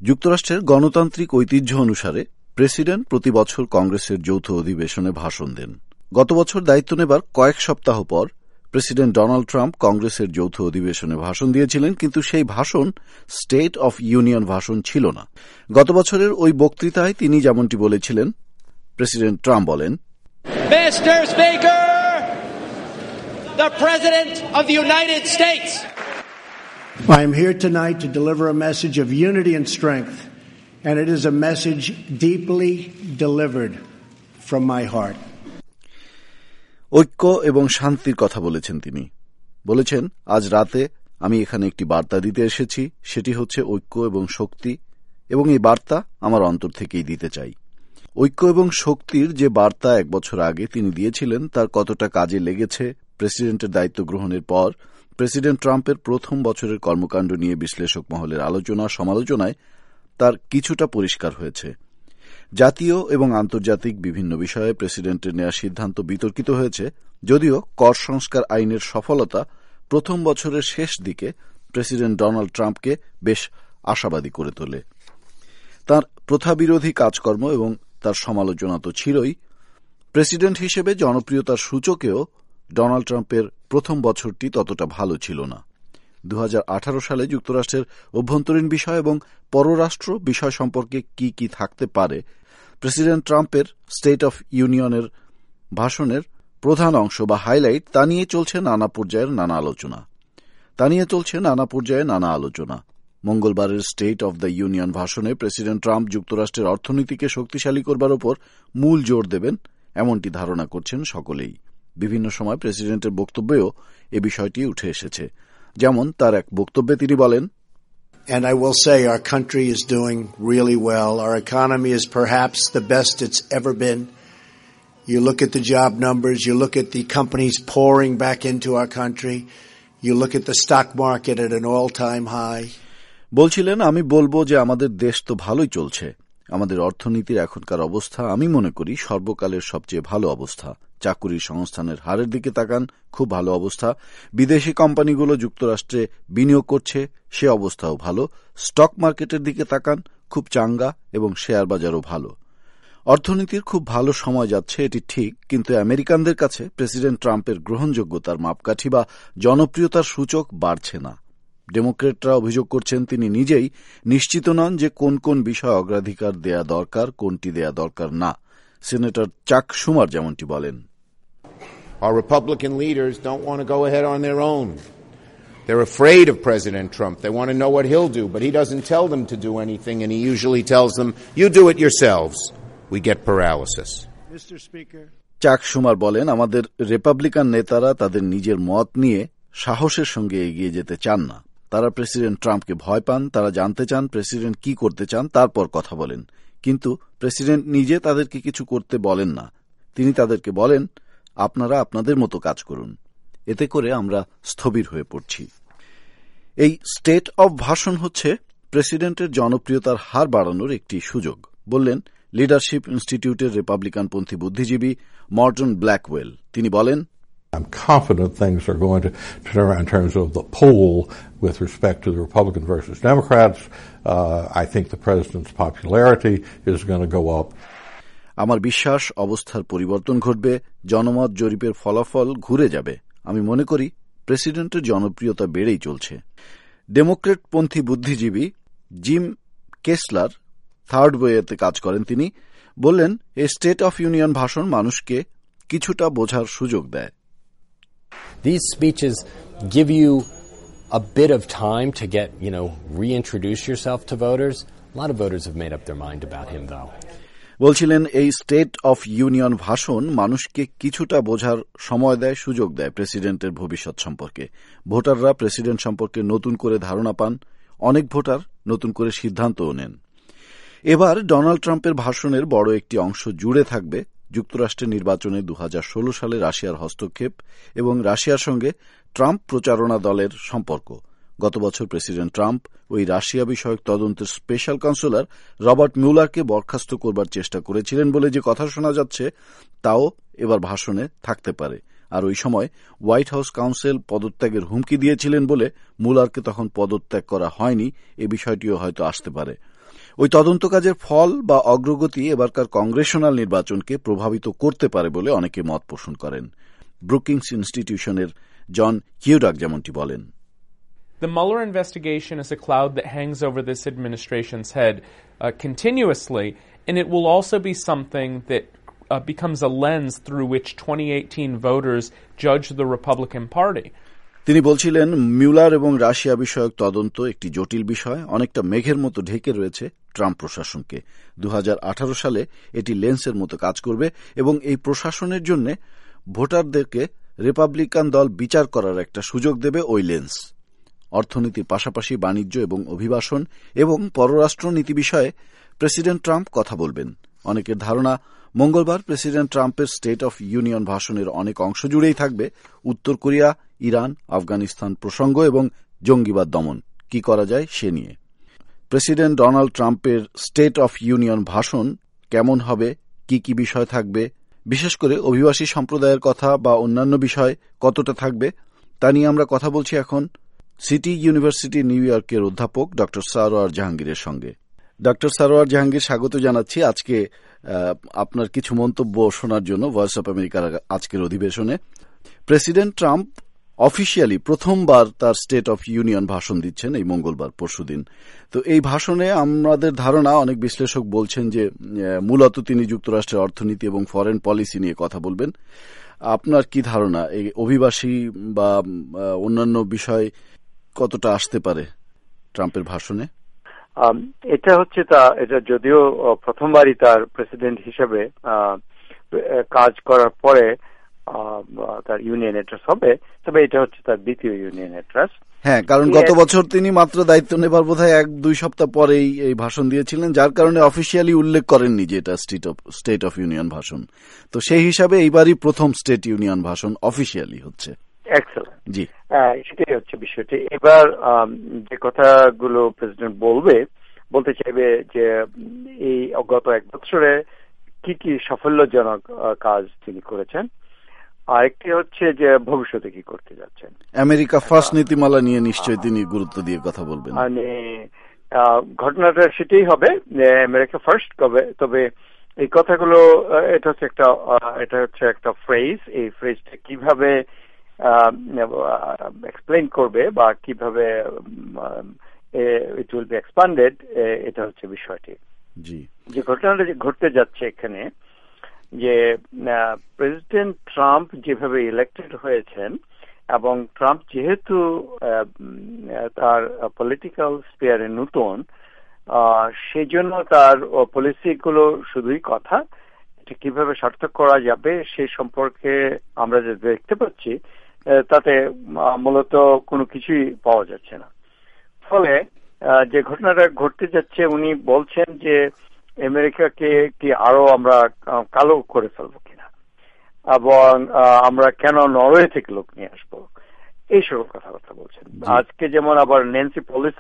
যুক্তরাষ্ট্রের গণতান্ত্রিক ঐতিহ্য অনুসারে প্রেসিডেন্ট প্রতি বছর কংগ্রেসের যৌথ অধিবেশনে ভাষণ দেন। গত বছর দায়িত্ব নেবার কয়েক সপ্তাহ পর প্রেসিডেন্ট ডোনাল্ড ট্রাম্প কংগ্রেসের যৌথ অধিবেশনে ভাষণ দিয়েছিলেন, কিন্তু সেই ভাষণ স্টেট অফ ইউনিয়ন ভাষণ ছিল না। গত বছরের ওই বক্তৃতায় তিনি যেমনটি বলেছিলেন, প্রেসিডেন্ট ট্রাম্প বলেন, Mr. Speaker, the President of the United States. I am here tonight to deliver a message of unity and strength, and it is a message deeply delivered from my heart. ঐক্য এবং শান্তির কথা বলেছেন তিনি। বলেছেন, আজ রাতে আমি এখানে একটি বার্তা দিতে এসেছি, সেটি হচ্ছে ঐক্য এবং শক্তি, এবং এই বার্তা আমার অন্তর থেকেই দিতে চাই। ঐক্য এবং শক্তির যে বার্তা এক বছর আগে তিনি দিয়েছিলেন, তার কতটা কাজে লেগেছে প্রেসিডেন্টের দায়িত্ব গ্রহণের পর প্রেসিডেন্ট ট্রাম্পের প্রথম বছরের কর্মকাণ্ড নিয়ে বিশ্লেষক মহলের আলোচনা সমালোচনায় তার কিছুটা পরিষ্কার হয়েছে। জাতীয় এবং আন্তর্জাতিক বিভিন্ন বিষয়ে প্রেসিডেন্টের নেওয়া সিদ্ধান্ত বিতর্কিত হয়েছে, যদিও কর সংস্কার আইনের সফলতা প্রথম বছরের শেষ দিকে প্রেসিডেন্ট ডোনাল্ড ট্রাম্পকে বেশ আশাবাদী করে তোলে। তাঁর প্রথাবিরোধী কাজকর্ম এবং তার সমালোচনা তো ছিলই, প্রেসিডেন্ট হিসেবে জনপ্রিয়তার সূচকেও ডোনাল্ড ট্রাম্পের প্রথম বছরটি ততটা ভালো ছিল না। 2018 সালে যুক্তরাষ্ট্রের অভ্যন্তরীণ বিষয় এবং পররাষ্ট্র বিষয় সম্পর্কে কি কি থাকতে পারে, প্রেসিডেন্ট ট্রাম্পের স্টেট অফ ইউনিয়নের ভাষণের প্রধান অংশ বা হাইলাইট, তা নিয়ে চলছে নানা পর্যায়ে নানা আলোচনা। মঙ্গলবারের স্টেট অব দ্য ইউনিয়ন ভাষণে প্রেসিডেন্ট ট্রাম্প যুক্তরাষ্ট্রের অর্থনীতিকে শক্তিশালী করবার উপর মূল জোর দেবেন, এমনটি ধারণা করছেন সকলেই। বিভিন্ন সময় প্রেসিডেন্টের বক্তব্যেও এ বিষয়টি উঠে এসেছে। যেমন তার এক বক্তব্যে তিনি বলেন, And I will say our country is doing really well. Our economy is perhaps the best it's ever been. You look at the job numbers, you look at the companies pouring back into our country, you look at the stock market at an all-time high. বলছিলেন, আমি বলবো যে আমাদের দেশ তো ভালোই চলছে। আমাদের অর্থনীতির এখনকার অবস্থা আমি মনে করি সর্বকালের সবচেয়ে ভালো অবস্থা। চাকুরির সংস্থানের হারের দিকে তাকান, খুব ভালো অবস্থা। বিদেশি কোম্পানিগুলো যুক্তরাষ্ট্রে বিনিয়োগ করছে, সে অবস্থাও ভালো। স্টক মার্কেটের দিকে তাকান, খুব চাঙ্গা, এবং শেয়ার বাজারও ভালো। অর্থনীতির খুব ভালো সময় যাচ্ছে, এটি ঠিক, কিন্তু আমেরিকানদের কাছে প্রেসিডেন্ট ট্রাম্পের গ্রহণযোগ্যতার মাপকাঠি বা জনপ্রিয়তার সূচক বাড়ছে না। ডেমোক্রেটরা অভিযোগ করছেন তিনি নিজেই নিশ্চিত নন যে কোন কোন বিষয় অগ্রাধিকার দেয়া দরকার, কোনটি দেয়া দরকার না। সেনেটর চাক শুমার যেমনটি বলেন, Our Republican leaders don't want to go ahead on their own. They're afraid of President Trump. They want to know what he'll do, but he doesn't tell them to do anything, and he usually tells them, you do it yourselves. We get paralysis. Mr. Speaker. চাক শুমার বলেন, আমাদের Republican নেতারা তাদের নিজের মত নিয়ে সাহসের সঙ্গে এগিয়ে যেতে চান না। তারা প্রেসিডেন্ট ট্রাম্পকে ভয় পান, তারা জানতে চান প্রেসিডেন্ট কি করতে চান, তারপর কথা বলেন। কিন্তু প্রেসিডেন্ট নিজে তাদেরকে কিছু করতে বলেন না। তিনি তাদেরকে বলেন, আপনারা আপনাদের মতো কাজ করুন। এতে করে আমরা স্থবির হয়ে পড়ছি। এই স্টেট অব ভাষণ হচ্ছে প্রেসিডেন্টের জনপ্রিয়তার হার বাড়ানোর একটি সুযোগ, বললেন লিডারশিপ ইনস্টিটিউটের রিপাবলিকানপন্থী বুদ্ধিজীবী মর্টন ব্ল্যাকওয়েল। তিনি বলেন, I'm confident things are going to turn around in terms of the poll with respect to the Republican versus Democrats. I think the president's popularity is going to go up. আমার বিশ্বাস অবস্থার পরিবর্তন ঘটবে, জনমত জরিপের ফলাফল ঘুরে যাবে। আমি মনে করি প্রেসিডেন্টের জনপ্রিয়তা বেড়েই চলছে। ডেমোক্রেটপন্থী বুদ্ধিজীবী জিম কেসলার থার্ড ওয়েতে কাজ করেন। তিনি বললেন, এই স্টেট অফ ইউনিয়ন ভাষণ মানুষকে কিছুটা বোঝার সুযোগ দেয়। These speeches give you a bit of time to get, reintroduce yourself to voters. A lot of voters have made up their mind about him, though. বলছিলেন, এই স্টেট অফ ইউনিয়ন ভাষণ মানুষকে কিছুটা বোঝার সময় দেয়, সুযোগ দেয় প্রেসিডেন্টের ভবিষ্যৎ সম্পর্কে। ভোটাররা প্রেসিডেন্ট সম্পর্কে নতুন করে ধারণা পান, অনেক ভোটার নতুন করে সিদ্ধান্তও নেন। এবার ডোনাল্ড ট্রাম্পের ভাষণের বড় একটি অংশ জুড়ে থাকবে যুক্তরাষ্ট্রের নির্বাচনে 2016 সালে রাশিয়ার হস্তক্ষেপ এবং রাশিয়ার সঙ্গে ট্রাম্প প্রচারণা দলের সম্পর্ক। গত বছর প্রেসিডেন্ট ট্রাম্প ওই রাশিয়া বিষয়ক তদন্তের স্পেশাল কাউন্সিলর রবার্ট মিউলারকে বরখাস্ত করবার চেষ্টা করেছিলেন বলে যে কথা শোনা যাচ্ছে, তাও এবার ভাষণে থাকতে পারে। আর ওই সময় হোয়াইট হাউস কাউন্সিল পদত্যাগের হুমকি দিয়েছিলেন বলে মুলারকে তখন পদত্যাগ করা হয়নি, এ বিষয়টিও হয়তো আসতে পারে। ওই তদন্ত কাজের ফল বা অগ্রগতি এবারকার কংগ্রেশনাল নির্বাচনকে প্রভাবিত করতে পারে বলে অনেকে মত পোষণ করেন। ব্রুকিংস ইনস্টিটিউশনের জন কিউডাক যেমনটি বলেন, The Mueller investigation is a cloud that hangs over this administration's head continuously, and it will also be something that becomes a lens through which 2018 voters judge the Republican Party. তিনি বলছিলেন, মিউলার এবং Russia বিষয়ক তদন্ত একটি জটিল বিষয়, অনেকটা মেঘের মতো ঢেকে রয়েছে ট্রাম্প প্রশাসনকে। 2018 সালে এটি লেন্সের মতো কাজ করবে এবং এই প্রশাসনের জন্য ভোটারদেরকে রিপাবলিকান দল বিচার করার একটা সুযোগ দেবে ওই লেন্স। অর্থনীতির পাশাপাশি বাণিজ্য এবং অভিবাসন এবং পররাষ্ট্রনীতি বিষয়ে প্রেসিডেন্ট ট্রাম্প কথা বলবেন। অনেকের ধারণা, মঙ্গলবার প্রেসিডেন্ট ট্রাম্পের স্টেট অফ ইউনিয়ন ভাষণের অনেক অংশ জুড়েই থাকবে উত্তর কোরিয়া, ইরান, আফগানিস্তান প্রসঙ্গ এবং জঙ্গিবাদ দমন কি করা যায় সে নিয়ে। প্রেসিডেন্ট ডোনাল্ড ট্রাম্পের স্টেট অফ ইউনিয়ন ভাষণ কেমন হবে, কি কি বিষয় থাকবে, বিশেষ করে অভিবাসী সম্প্রদায়ের কথা বা অন্যান্য বিষয় কতটা থাকবে, তা নিয়ে আমরা কথা বলছি এখন সিটি ইউনিভার্সিটি নিউ ইয়র্কের অধ্যাপক ড সারোয়ার জাহাঙ্গীরের সঙ্গে। ড সারোয়ার জাহাঙ্গীর, স্বাগত জানাচ্ছি আজকে আপনার কিছু মন্তব্য শোনার জন্য ভয়েস অব আমেরিকার আজকের অধিবেশনে। প্রেসিডেন্ট ট্রাম্প অফিসিয়ালি প্রথমবার তার স্টেট অফ ইউনিয়ন ভাষণ দিচ্ছেন এই মঙ্গলবার, পরশুদিন। তো এই ভাষণে আমাদের ধারণা, অনেক বিশ্লেষক বলছেন যে মূলত তিনি যুক্তরাষ্ট্রের অর্থনীতি এবং ফরেন পলিসি নিয়ে কথা বলবেন। আপনার কি ধারণা, এই অভিবাসী বা অন্যান্য বিষয় কতটা আসতে পারে ট্রাম্পের ভাষণে? এটা হচ্ছে এটা যদিও প্রথমবারই তার প্রেসিডেন্ট হিসেবে কাজ করার পরে তার ইউনিয়ন অ্যাড্রেস হবে, তবে এটা হচ্ছে তার দ্বিতীয় ইউনিয়ন অ্যাড্রেস। হ্যাঁ, কারণ গত বছর তিনি মাত্র দায়িত্ব নেবার বোধহয় 1-2 সপ্তাহ পরেই এই ভাষণ দিয়েছিলেন, যার কারণে অফিসিয়ালি উল্লেখ করেননি যে এটা স্টেট অফ ইউনিয়ন ভাষণ। তো সেই হিসাবে এইবারই প্রথম স্টেট ইউনিয়ন ভাষণ অফিসিয়ালি হচ্ছে। এক্সেলেন্ট, জি, সেটাই হচ্ছে বিষয়টি। এবার যে কথাগুলো প্রেসিডেন্ট বলতে চাইবে যে এই গত 1 বছরে কি কি সাফল্যজনক কাজ তিনি করেছেন, আরেকটি হচ্ছে যে ভবিষ্যতে কি করতে যাচ্ছেন। আমেরিকা ফার্স্ট নীতিমালা নিয়ে নিশ্চয়ই তিনি গুরুত্ব দিয়ে কথা বলবেন। মানে ঘটনাটা সেটাই হবে যে আমেরিকা ফার্স্ট কবে, তবে এই কথাগুলো এটা হচ্ছে একটা ফ্রেজ। এই ফ্রেজটা কিভাবে এক্সপ্লেইন করবে বা কিভাবে ইট উইল বি এক্সপ্যান্ডেড, এটা হচ্ছে বিষয়টি। যে ঘটনাটা ঘটতে যাচ্ছে এখানে, যে প্রেসিডেন্ট ট্রাম্প যেভাবে ইলেক্টেড হয়েছেন এবং ট্রাম্প যেহেতু তার পলিটিক্যাল স্পিয়ারে নতুন, সেই জন্য তার পলিসিগুলো শুধুই কথা, এটা কিভাবে সার্থক করা যাবে সে সম্পর্কে আমরা যে দেখতে পাচ্ছি তাতে মূলত কোনো কিছুই পাওয়া যাচ্ছে না। ফলে যে ঘটনাটা ঘটতে যাচ্ছে, উনি বলছেন যে আমেরিকাকে কি আরো আমরা কালো করে ফেলবো কিনা, এবং আমরা কেন নরওয়ে থেকে লোক নিয়ে আসবো, এইসব কথাবার্তা বলছেন। আজকে যেমন আবার ন্যান্সি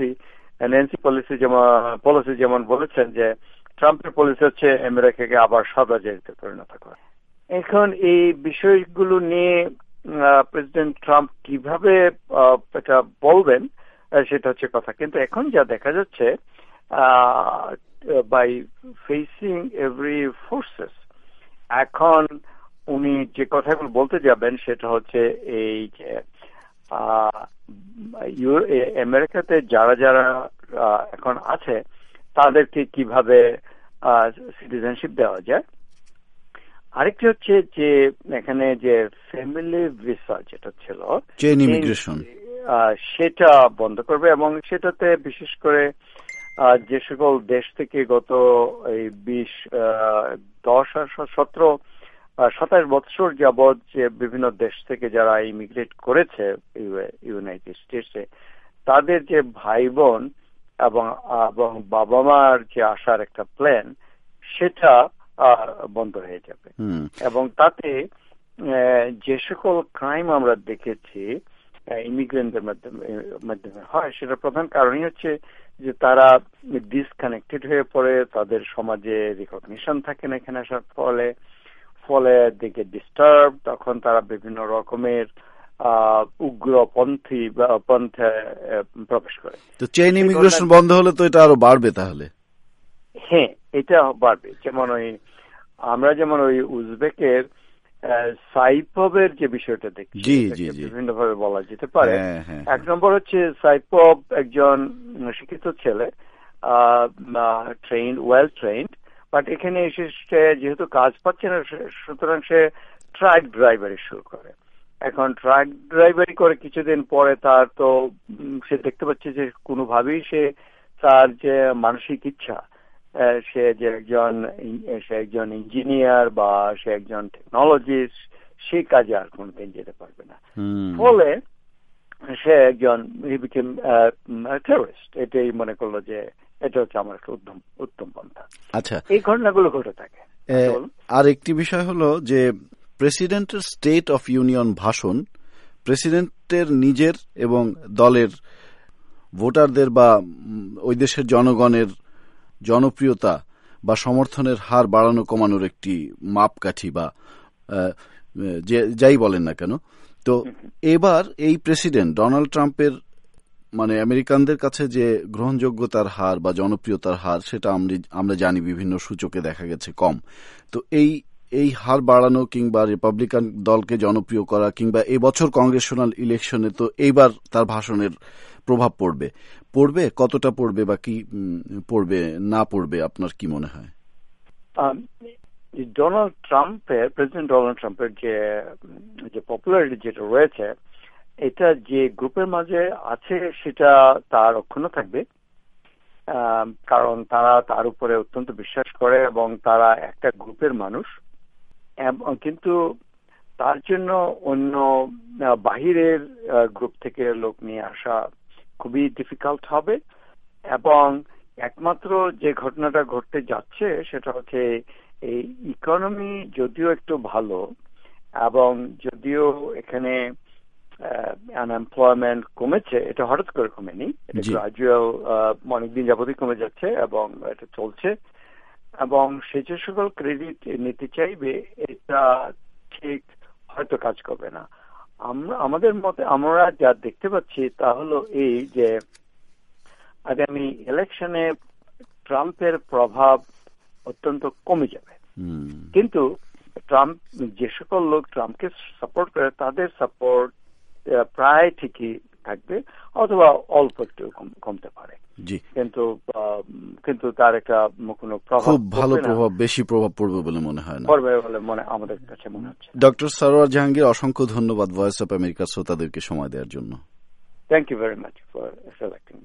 পলিসি যেমন বলেছেন যে ট্রাম্পের পলিসি হচ্ছে আমেরিকাকে আবার সাদা জাতিতে পরিণত করা। এখন এই বিষয়গুলো নিয়ে প্রেসিডেন্ট ট্রাম্প কিভাবে এটা বলবেন সেটা হচ্ছে কথা। কিন্তু এখন যা দেখা যাচ্ছে, বাই ফেসিং এভরি ফোর্সেস, এখন উনি যে কথাগুলো বলতে যাবেন সেটা হচ্ছে এই যে আমেরিকাতে যারা এখন আছে তাদেরকে কিভাবে সিটিজেনশিপ দেওয়া যায়। আরেকটি হচ্ছে যে এখানে যে ফ্যামিলি ভিসা যেটা ছিল, চেইন ইমিগ্রেশন, সেটা বন্ধ করবে এবং সেটাতে বিশেষ করে যে সকল দেশ থেকে গত এই 27 বছর যাবৎ যে বিভিন্ন দেশ থেকে যারা ইমিগ্রেট করেছে ইউনাইটেড স্টেটসে, তাদের যে ভাই বোন এবং বাবা মার যে আসার একটা প্ল্যান, সেটা বন্ধ হয়ে যাবে। এবং তাতে যে সকল ক্রাইম আমরা দেখেছি ইমিগ্রেন্টদের মাধ্যমে হয়, সেটা প্রধান কারণই হচ্ছে যে তারা ডিসকানেক্টেড হয়ে পড়ে, তাদের সমাজে রিকগনিশন থাকে না এখানে আসার ফলে দিকে ডিস্টার্ব, তখন তারা বিভিন্ন রকমের উগ্রপন্থী পন্থায় প্রবেশ করে। তো চেইন ইমিগ্রেশন বন্ধ হলে তো এটা আরো বাড়বে তাহলে। হ্যাঁ, এটা বাড়বে। যেমন আমরা যেমন ওই উজবেকের সাইপবের যে বিষয়টা দেখছি, বিভিন্ন ভাবে বলা যেতে পারে। এক নম্বর হচ্ছে সাইপব একজন শিক্ষিত ছেলে, ওয়েল ট্রেন্ড, বাট এখানে এসে যেহেতু কাজ পাচ্ছে না, সুতরাং সে ট্রাক ড্রাইভারি শুরু করে। এখন ট্রাক ড্রাইভারি করে কিছুদিন পরে তার তো সে দেখতে পাচ্ছে যে কোনোভাবেই সে তার যে মানসিক ইচ্ছা, সে একজন ইঞ্জিনিয়ার বা সে একজন টেকনোলজিস্ট, সেই কাজে আর কোনোদিন যেতে পারবে না। ফলে সে একজন টেররিস্ট। এটাই মনে করলো যে এটা হচ্ছে আমার একটা উত্তম পন্থা। আচ্ছা, এই ঘটনাগুলো ঘটে থাকে। আর একটি বিষয় হলো যে প্রেসিডেন্টের স্টেট অফ ইউনিয়ন ভাষণ প্রেসিডেন্টের নিজের এবং দলের ভোটারদের বা ওই দেশের জনগণের জনপ্রিয়তা বা সমর্থনের হার বাড়ানো কমানোর একটি মাপকাঠি বা যাই বলেন না কেন। তো এবার এই প্রেসিডেন্ট ডোনাল্ড ট্রাম্পের মানে আমেরিকানদের কাছে যে গ্রহণযোগ্যতার হার বা জনপ্রিয়তার হার, সেটা আমরা জানি বিভিন্ন সূচকে দেখা গেছে কম। তো এই হার বাড়ানো কিংবা রিপাবলিকান দলকে জনপ্রিয় করা কিংবা এবছর কংগ্রেশনাল ইলেকশনে তো এইবার তার ভাষণের প্রভাব পড়বে কতটা পড়বে বা কি পড়বে না পড়বে, আপনার কি মনে হয়? প্রেসিডেন্ট ডোনাল্ড ট্রাম্পের যে পপুলারিটি যেটা রয়েছে, এটা যে গ্রুপের মাঝে আছে সেটা তার অক্ষুণ্ণ থাকবে, কারণ তারা তার উপরে অত্যন্ত বিশ্বাস করে এবং তারা একটা গ্রুপের মানুষ। কিন্তু তার জন্য অন্য বাহিরের গ্রুপ থেকে লোক নিয়ে আসা খুবই ডিফিকাল্ট হবে। এবং একমাত্র যে ঘটনাটা ঘটতে যাচ্ছে সেটা হচ্ছে এই ইকোনমি যদিও একটু ভালো এবং যদিও এখানে আনএমপ্লয়মেন্ট কমেছে, এটা হঠাৎ করে কমেনি, এটা গ্রাজুয়াল অনেকদিন যাবতই কমে যাচ্ছে এবং এটা চলছে। এবং সে যে সকল ক্রেডিট নিতে চাইবে এটা ঠিক হয়তো কাজ করবে না। আমাদের মতে আমরা যা দেখতে পাচ্ছি তা হলো এই যে আগামী ইলেকশনে ট্রাম্পের প্রভাব অত্যন্ত কমে যাবে, কিন্তু ট্রাম্প যে সকল লোক ট্রাম্পকে সাপোর্ট করে তাদের সাপোর্ট প্রায় ঠিকই থাকবে অথবা অল্প একটু কমতে পারে। কিন্তু তার একটা কোনো প্রভাব, খুব ভালো প্রভাব, বেশি প্রভাব পড়বে বলে মনে হয় না, পড়বে বলে আমাদের কাছে মনে হচ্ছে। ডক্টর সরওয়ার জাহাঙ্গীর, অসংখ্য ধন্যবাদ ভয়েস অফ আমেরিকার শ্রোতাদেরকে সময় দেওয়ার জন্য। Thank you very much for selecting.